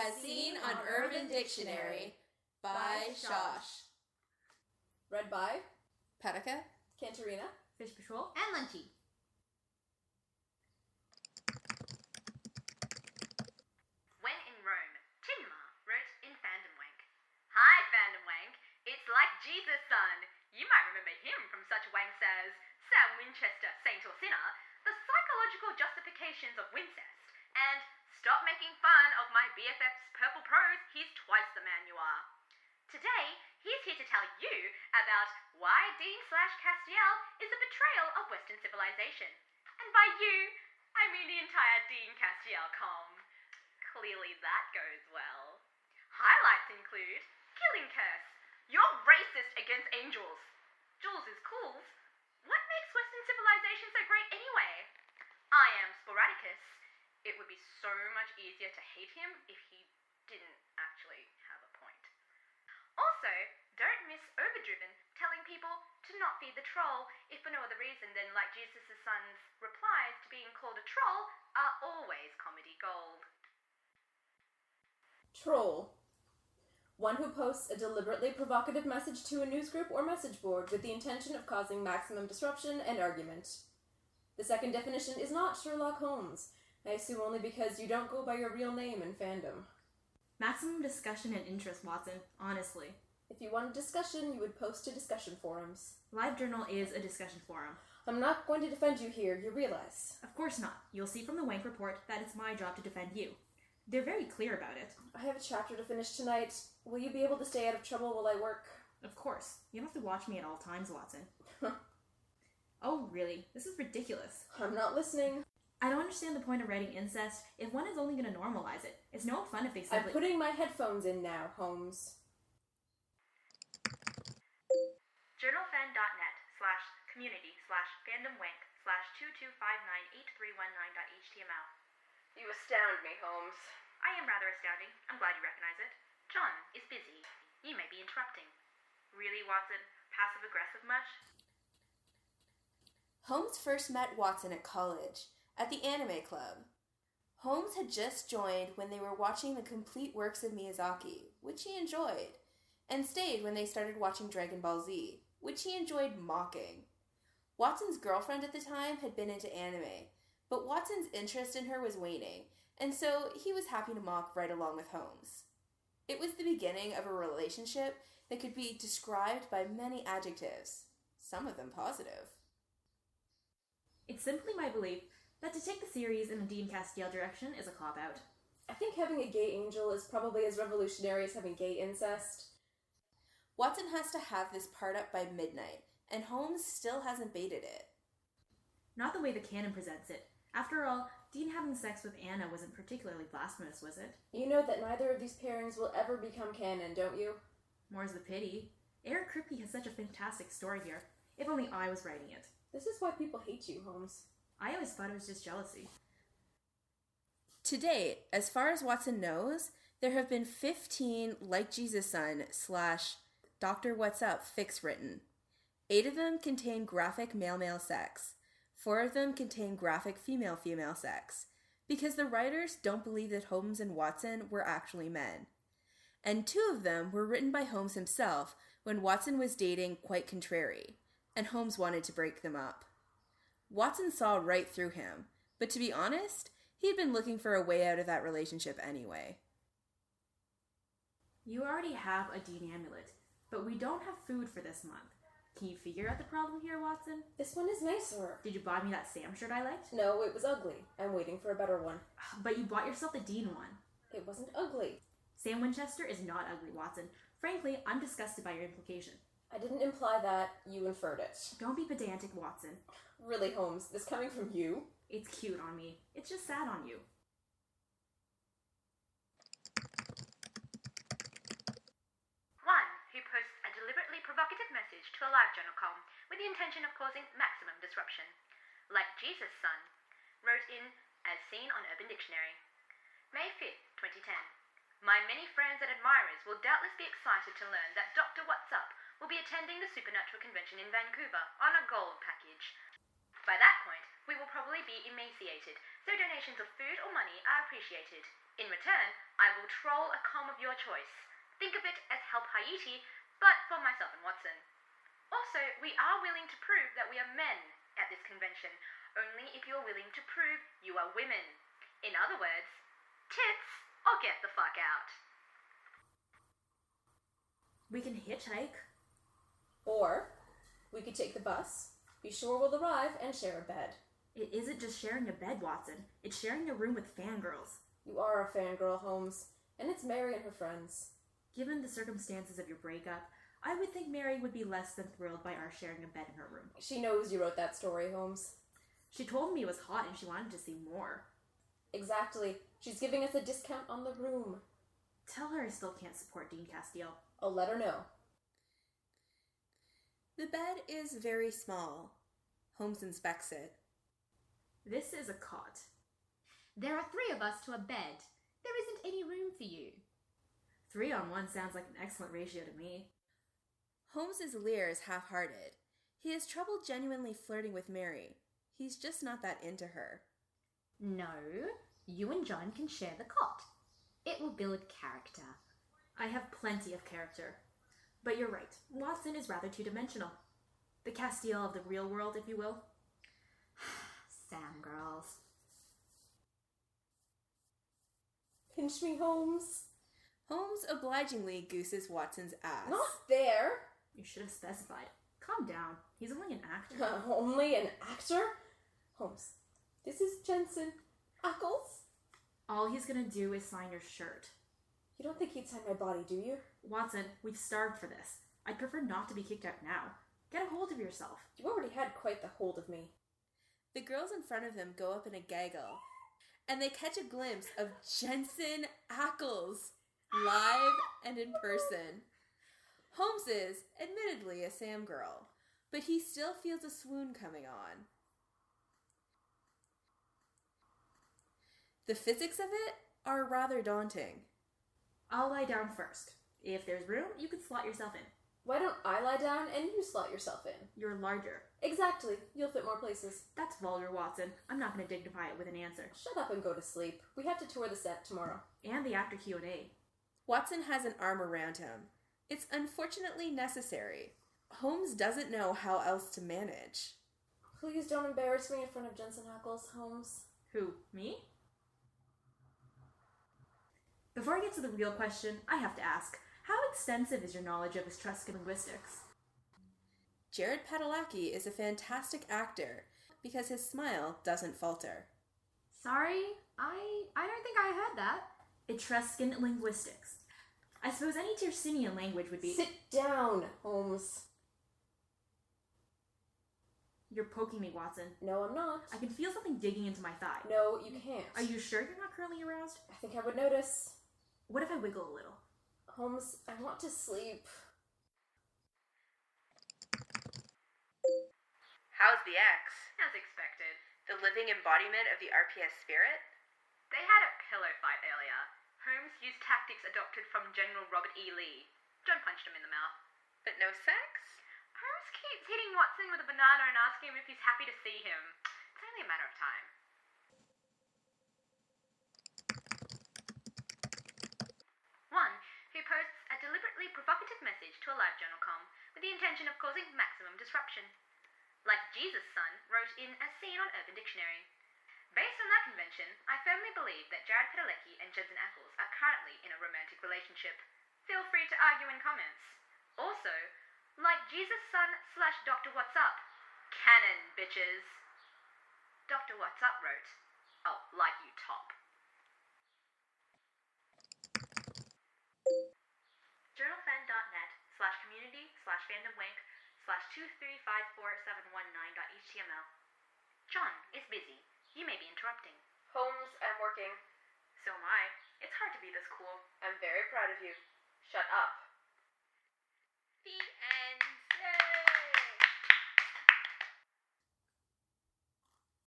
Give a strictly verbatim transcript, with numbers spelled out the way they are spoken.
As Seen on Urban Dictionary by Shosh. Read by Petica, Cantarina, Fish Patrol, and Lunchy. When in Rome, Tinma wrote in Fandom Wank. Hi, Fandom Wank. It's like Jesus' son. You might remember him from such wanks as Sam Winchester, Saint or Sinner, The Psychological Justifications of Wincest, and Stop Making Fun of My B F F's Purple Prose, He's Twice the Man You Are. Today, he's here to tell you about why Dean slash Castiel is a betrayal of Western civilization. And by you, I mean the entire Dean Castiel com. Clearly that goes well. Highlights include Killing Curse. You're racist against angels. Jules is cools. What makes Western civilization so great anyway? I am Sporadicus. It would be so much easier to hate him if he didn't actually have a point. Also, don't miss Overdriven telling people to not feed the troll if for no other reason than like Jesus' son's replies to being called a troll are always comedy gold. Troll. One who posts a deliberately provocative message to a newsgroup or message board with the intention of causing maximum disruption and argument. The second definition is not Sherlock Holmes. I assume only because you don't go by your real name in fandom. Maximum discussion and interest, Watson, honestly. If you want a discussion, you would post to discussion forums. LiveJournal is a discussion forum. I'm not going to defend you here, you realize. Of course not. You'll see from the Wank Report that it's my job to defend you. They're very clear about it. I have a chapter to finish tonight. Will you be able to stay out of trouble while I work? Of course. You don't have to watch me at all times, Watson. Oh, really? This is ridiculous. I'm not listening. I don't understand the point of writing incest if one is only going to normalize it. It's no fun if they simply... I'm putting my headphones in now, Holmes. Journalfan.net slash community slash fandomwank slash two two five nine eight three one nine dot html. You astound me, Holmes. I am rather astounding. I'm glad you recognize it. John is busy. You may be interrupting. Really, Watson? Passive-aggressive much? Holmes first met Watson at college, at the Anime Club. Holmes had just joined when they were watching the complete works of Miyazaki, which he enjoyed, and stayed when they started watching Dragon Ball Z, which he enjoyed mocking. Watson's girlfriend at the time had been into anime, but Watson's interest in her was waning, and so he was happy to mock right along with Holmes. It was the beginning of a relationship that could be described by many adjectives, some of them positive. It's simply my belief that to take the series in the Dean Castiel direction is a cop-out. I think having a gay angel is probably as revolutionary as having gay incest. Watson has to have this part up by midnight, and Holmes still hasn't baited it. Not the way the canon presents it. After all, Dean having sex with Anna wasn't particularly blasphemous, was it? You know that neither of these pairings will ever become canon, don't you? More's the pity. Eric Kripke has such a fantastic story here. If only I was writing it. This is why people hate you, Holmes. I always thought it was just jealousy. To date, as far as Watson knows, there have been fifteen Like Jesus Son slash Doctor What's Up fics written. Eight of them contain graphic male-male sex. Four of them contain graphic female-female sex, because the writers don't believe that Holmes and Watson were actually men. And two of them were written by Holmes himself when Watson was dating Quite Contrary, and Holmes wanted to break them up. Watson saw right through him, but to be honest, he'd been looking for a way out of that relationship anyway. You already have a Dean amulet, but we don't have food for this month. Can you figure out the problem here, Watson? This one is nicer. Did you buy me that Sam shirt I liked? No, it was ugly. I'm waiting for a better one. But you bought yourself the Dean one. It wasn't ugly. Sam Winchester is not ugly, Watson. Frankly, I'm disgusted by your implication. I didn't imply that. You inferred it. Don't be pedantic, Watson. Really, Holmes, this coming from you? It's cute on me. It's just sad on you. One who posts a deliberately provocative message to a LiveJournal column with the intention of causing maximum disruption. Like Jesus' son, wrote in As Seen on Urban Dictionary. May fifth, twenty ten. My many friends and admirers will doubtless be excited to learn that Doctor What's Up will be attending the Supernatural Convention in Vancouver on a gold package. By that point, we will probably be emaciated, so donations of food or money are appreciated. In return, I will will troll a com of your choice. Think of it as Help Haiti, but for myself and Watson. Also, we are willing to prove that we are men at this convention, only if you're willing to prove you are women. In other words, tits or get the fuck out. We can hitchhike. Or we could take the bus, be sure we'll arrive, and share a bed. It isn't just sharing a bed, Watson. It's sharing a room with fangirls. You are a fangirl, Holmes, and it's Mary and her friends. Given the circumstances of your breakup, I would think Mary would be less than thrilled by our sharing a bed in her room. She knows you wrote that story, Holmes. She told me it was hot and she wanted to see more. Exactly. She's giving us a discount on the room. Tell her I still can't support Dean Castile. I'll let her know. The bed is very small. Holmes inspects it. This is a cot. There are three of us to a bed. There isn't any room for you. Three on one sounds like an excellent ratio to me. Holmes's leer is half-hearted. He has trouble genuinely flirting with Mary. He's just not that into her. No, you and John can share the cot. It will build character. I have plenty of character. But you're right, Watson is rather two-dimensional. The Castile of the real world, if you will. Sam girls. Pinch me, Holmes. Holmes obligingly gooses Watson's ass. Not there. You should have specified. Calm down. He's only an actor. Uh, only an actor? Holmes, this is Jensen Ackles. All he's gonna do is sign your shirt. You don't think he'd sign my body, do you? Watson, we've starved for this. I'd prefer not to be kicked out now. Get a hold of yourself. You already had quite the hold of me. The girls in front of them go up in a gaggle, and they catch a glimpse of Jensen Ackles, live and in person. Holmes is, admittedly, a Sam girl, but he still feels a swoon coming on. The physics of it are rather daunting. I'll lie down first. If there's room, you can slot yourself in. Why don't I lie down and you slot yourself in? You're larger. Exactly. You'll fit more places. That's vulgar, Watson. I'm not going to dignify it with an answer. Shut up and go to sleep. We have to tour the set tomorrow. And the actor Q and A. Watson has an arm around him. It's unfortunately necessary. Holmes doesn't know how else to manage. Please don't embarrass me in front of Jensen Ackles, Holmes. Who, me? Before I get to the real question, I have to ask, how extensive is your knowledge of Etruscan linguistics? Jared Padalecki is a fantastic actor because his smile doesn't falter. Sorry, I I don't think I heard that. Etruscan linguistics. I suppose any Tersinian language would be... Sit down, Holmes. You're poking me, Watson. No, I'm not. I can feel something digging into my thigh. No, you can't. Are you sure you're not currently aroused? I think I would notice. What if I wiggle a little? Holmes, I want to sleep. How's the ex? As expected. The living embodiment of the R P S spirit? They had a pillow fight earlier. Holmes used tactics adopted from General Robert E. Lee. John punched him in the mouth. But no sex? Holmes keeps hitting Watson with a banana and asking him if he's happy to see him. It's only a matter of time. One who posts a deliberately provocative message to a live journal com with the intention of causing maximum disruption. Like Jesus' Son wrote in As Seen on Urban Dictionary. Based on that convention, I firmly believe that Jared Padalecki and Jensen Ackles are currently in a romantic relationship. Feel free to argue in comments. Also, like Jesus' Son slash Doctor What's Up. Canon, bitches. Doctor What's Up wrote, oh, like you top. Journalfan.net slash community slash fandomwank slash two three five four seven one nine dot html. John is busy. You may be interrupting. Holmes, I'm working. So am I. It's hard to be this cool. I'm very proud of you. Shut up.